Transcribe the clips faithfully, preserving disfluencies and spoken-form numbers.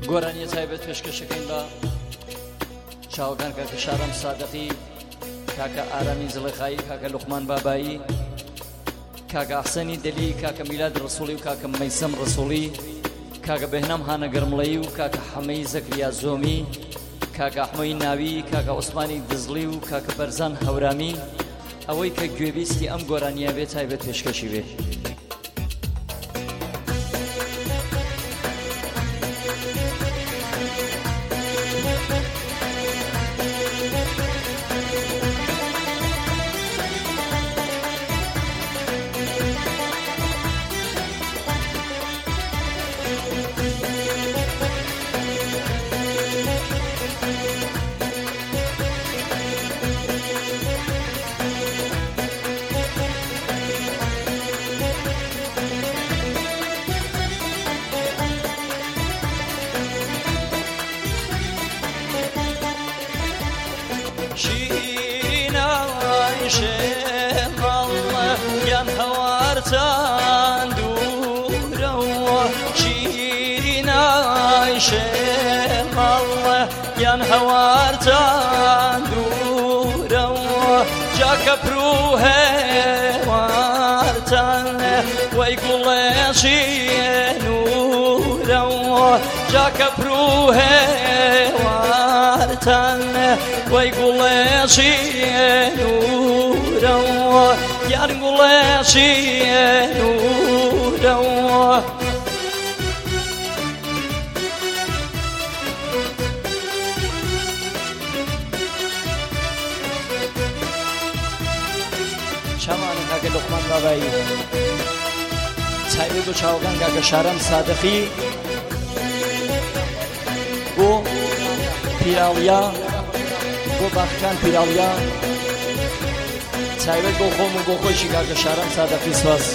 گۆرانیە تایبەت پێشکەشەکەین بە چاوەکان کاکە شارەم سادەقی، کاکە ئارامی زڵێخایی، کاکە لوقمان بابایی، کاکە ئەحسەنی دەلی، کاکە میلاد ڕسوڵی و کاکە مەیسەم ڕسوڵی، کاکە بەهنام هانە گەرمڵەیی و کاکە حەمەی زەکریا زۆمی، کاکە ئەحمەی ناوی، کاکە عوسمانی دزڵی و کاکە بەرزان هەورامی، ئەوەی کە گوێبیستی ئەم گۆرانیە بێت تایبەت پێشکەشی بێت. yan havartan durawa şirin Ayşe Allah yan havartan durawa jaka pruhe wartan way kuleshi nurawa jaka pruhe wartan way kuleshi nurawa yan kuleshi nurawa شامان کاکە لوقمان بابایی چایبێت بۆ چاوەکان کاکە شارەم سادەقی بۆ پیراڵیا بۆ باخەکان پیراڵیا چایبێت بۆ خۆم و بۆ خۆشی کاکە شارەم سادەقی سواس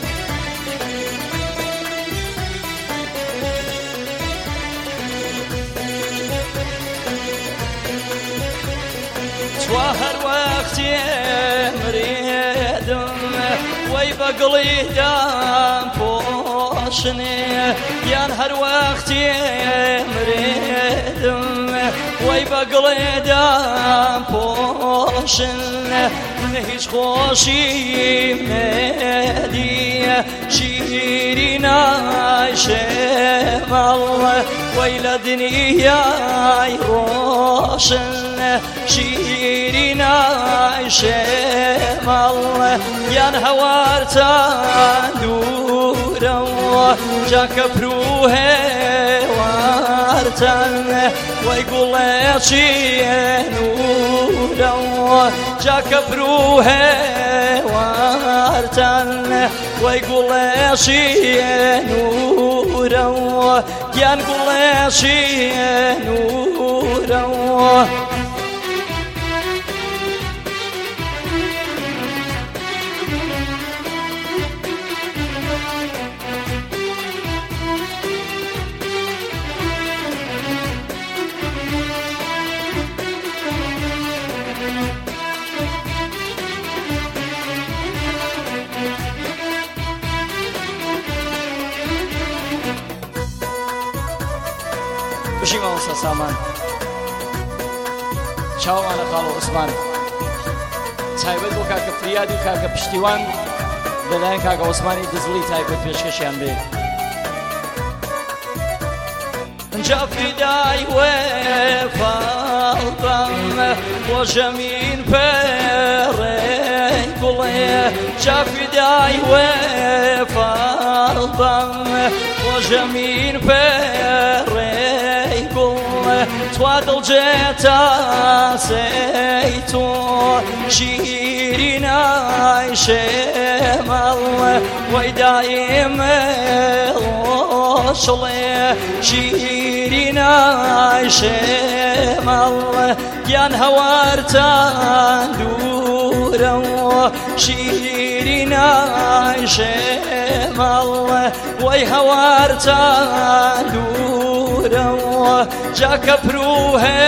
توا هەر وەختێ مرێدم وەی بەگڵیدام پۆشنێ یان هەر وەختێ مرێدم وەی بەگڵیدام پۆشن هیچ خۆشیم نێدیە شیرین Ayşe مەڵە وەی لە دنیای ڕۆشن شیرین Ayşe مەڵە یان هەوارتان دوورەوە جاکە پروهێ وارتان وەی گوڵێکی نورەوە جاکە پروهێ وارتان وەی گوڵێکی نورەوە یان گوڵێکی نورەوە بشی مامۆستا سامان چاوانە خاڵ و عوسمان تایبەت بۆ کاکە فریاد و کاکە پشتیوان لەلایەن کاکە عوسمانی دزڵی تایبەت پێشکەشیان بێ جا فدای وێفاڵدەم بۆ ژەمین پێڕێی گوڵێ جا فدای وێفاڵدەم بۆ ژەمین پێڕێی گوڵێ توا دڵجێتە سەی تۆ شیرین Ayşe مەڵێ وەی دایمێ ڕۆژڵێ شیرین Ayşe مەڵێ یان هەوارتان دوورەوە شیرین Ayşe مەڵێ وەی هەوارتان دوورەوە جاکە پروهێ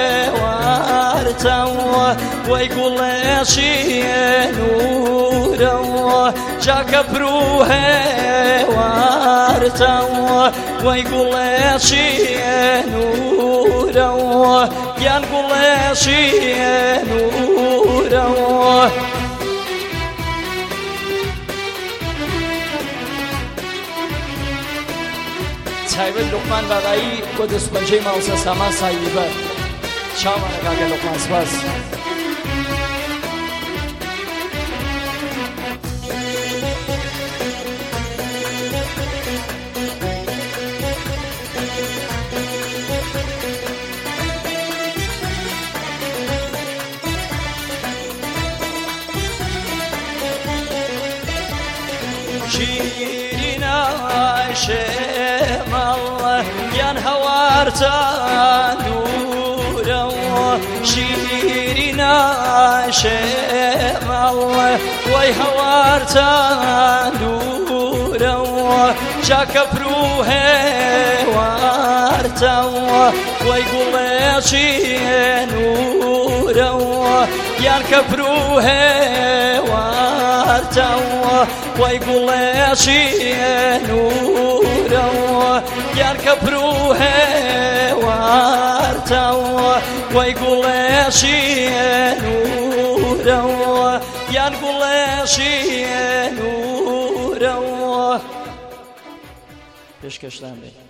وارتەوە وەی گوڵێکی نورەوە جاکە پروهێ وارتەوە ويقولشي نورا ينقولشي نورا تایبەت لوقمان بابایی بۆ دەستپەنجەی ماوسە سامان سایبەر چاوانە کاکە لوقمان سپاس شیرینە شێمەڵە یان هەوارتان دوورەوە شیرینە شێمەڵە وەی هەوارتان دوورەوە چاکەپر و هێوارتەوە وەی گوڵێکی نورەوە یان کەپر و هێوارتەوە وەی گوڵێکی نورەوە یان کەپر و هێوارتەوە وەی گوڵێکی نورەوە یان گوڵێکی نورەوە پێشکەشتان بێت